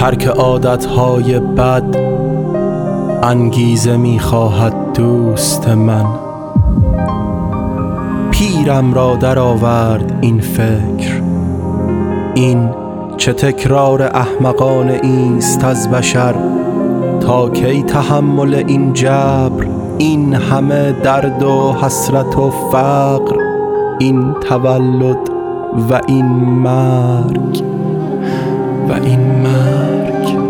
ترک عادتهای بد انگیزه می‌خواهد دوست من. پیرم را در آورد این فکر، این چه تکرار احمقانه ایست از بشر. تا کی تحمل این جبر، این همه درد و حسرت و فقر، این تولد و این مرگ و این مرگ.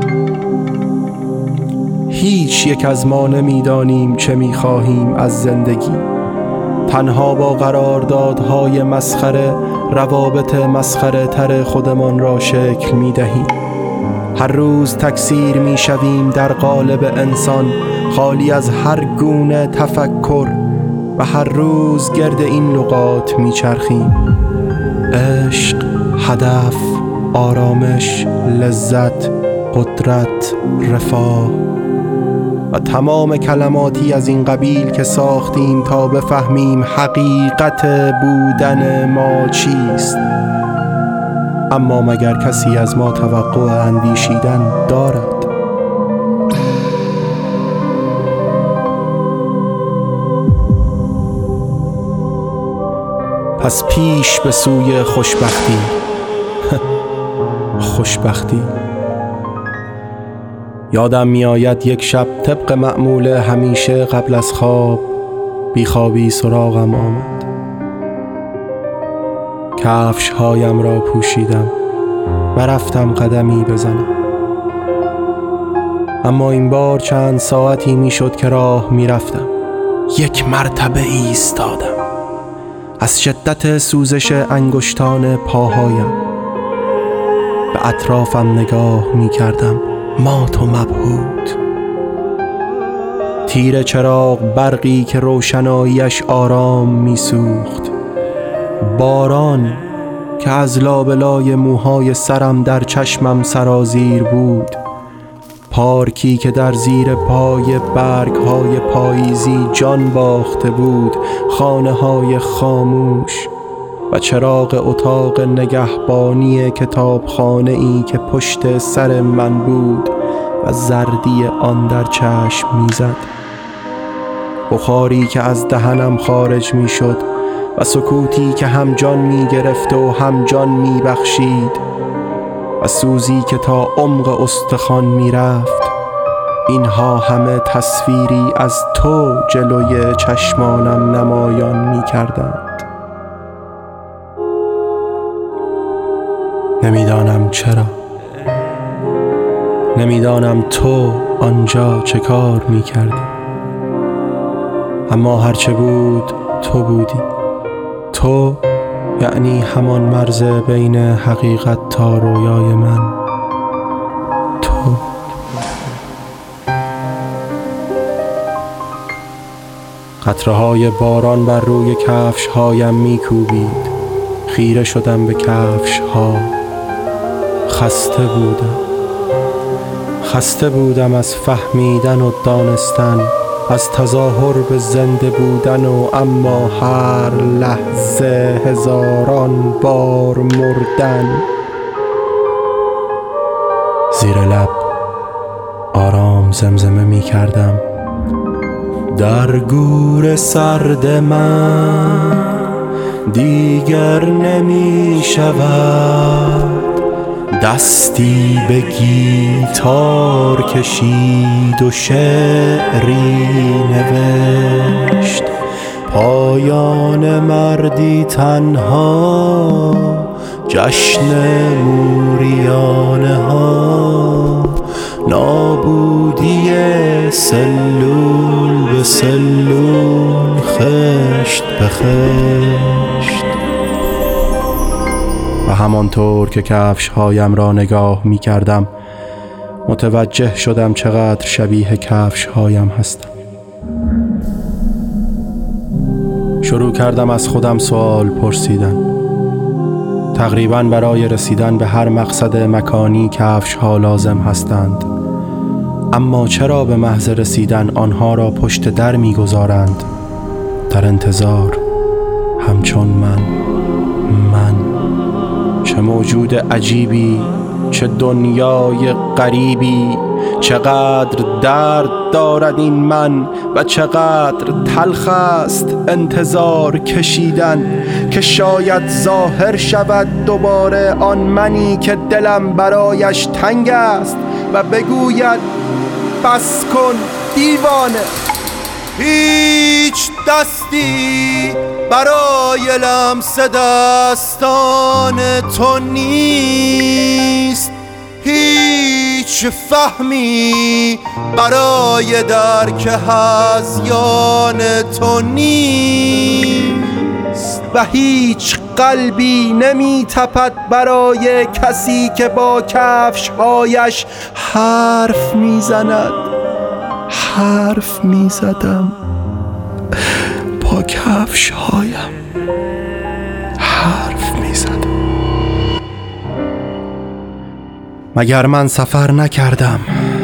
هیچ یک از ما نمیدانیم چه میخواهیم از زندگی. تنها با قراردادهای مسخره روابط مسخره تر خودمان را شکل میدهیم. هر روز تکثیر میشویم در قالب انسان خالی از هر گونه تفکر و هر روز گرد این لغات میچرخیم: عشق، هدف، آرامش، لذت، قدرت، رفاه و تمام کلماتی از این قبیل که ساختیم تا بفهمیم حقیقت بودن ما چیست. اما مگر کسی از ما توقع اندیشیدن دارد؟ پس پیش به سوی خوشبختی. خوشبختی. یادم می آید یک شب طبق معمول همیشه قبل از خواب بیخوابی سراغم آمد. کفش هایم را پوشیدم و رفتم قدمی بزنم. اما این بار چند ساعتی می شد که راه می رفتم. یک مرتبه ایستادم. از شدت سوزش انگشتان پاهایم به اطرافم نگاه می کردم، مات و مبهوت. تیر چراغ برقی که روشناییش آرام می سوخت، باران که از لابلای موهای سرم در چشمم سرازیر بود، پارکی که در زیر پای برگ‌های پاییزی جان باخته بود، خانه‌های خاموش و چراغ اتاق نگهبانی کتابخانه‌ای که پشت سر من بود و زردی آن در چشم می‌زد، بخاری که از دهنم خارج می‌شد و سکوتی که هم جان می‌گرفت و هم جان می‌بخشید و سوزی که تا عمق استخوان می‌رفت. اینها همه تصویری از تو جلوی چشمانم نمایان می‌کردند. نمیدانم چرا، نمیدانم تو آنجا چه کار می‌کردی، اما هرچه بود تو بودی. تو یعنی همان مرز بین حقیقت تا رویای من. تو. قطره‌های باران بر روی کفش‌هایم می‌کوبید. خیره شدم به کفش‌ها. خسته بودم از فهمیدن و دانستن، از تظاهر به زنده بودن و اما هر لحظه هزاران بار مردن. زیر لب آرام زمزمه می کردم: در گور سرد من دیگر نمی شود دستی به گیتار کشید و شعری نوشت. پایان مردی تنها، جشن موریانه ها، نابودی سلول به سلول، خشت به خشت. و همانطور که کفش هایم را نگاه می کردم متوجه شدم چقدر شبیه کفش هایم هستم. شروع کردم از خودم سوال پرسیدن. تقریباً برای رسیدن به هر مقصد مکانی کفش ها لازم هستند، اما چرا به محض رسیدن آنها را پشت در می گذارند در انتظار؟ همچون من چه موجود عجیبی چه دنیای غریبی، چقدر درد دارد این من و چقدر تلخ است انتظار کشیدن که شاید ظاهر شود دوباره آن منی که دلم برایش تنگ است و بگوید بس کن دیوانه. هیچ دستی برای لمس دستان تو نیست، هیچ فهمی برای درک هذیان تو نیست و هیچ قلبی نمی تپد برای کسی که با کفش‌هایش حرف میزند. حرف میزدم با کفش‌هایم، حرف میزدم. مگر من سفر نکردم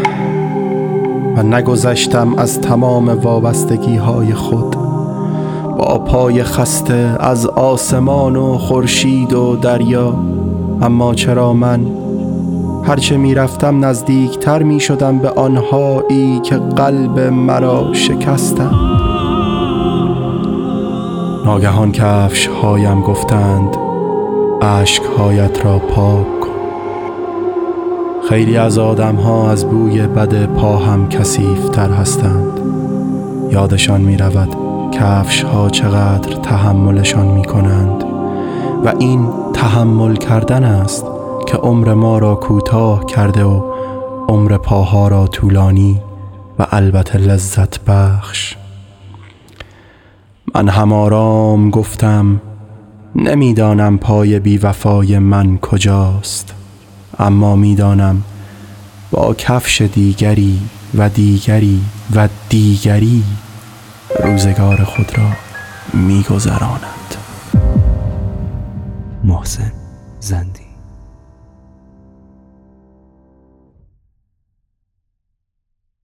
و نگذشتم از تمام وابستگی‌های خود، با پای خسته از آسمان و خورشید و دریا؟ اما چرا من هرچه می رفتم نزدیکتر می شدم به آنهایی که قلب مرا شکستند؟ ناگهان کفش‌هایم گفتند اشک‌هایت را پاک کن. خیلی از آدم‌ها از بوی بد پا هم کثیف‌تر هستند. یادشان می رود کفش‌ها چقدر تحملشان می کنند و این تحمل کردن است که عمر ما را کوتاه کرده و عمر پاها را طولانی و البته لذت بخش. من هم آرام گفتم نمیدانم پای بی وفای من کجاست، اما میدانم با کفش دیگری و دیگری و دیگری روزگار خود را میگذراند. محسن زندی.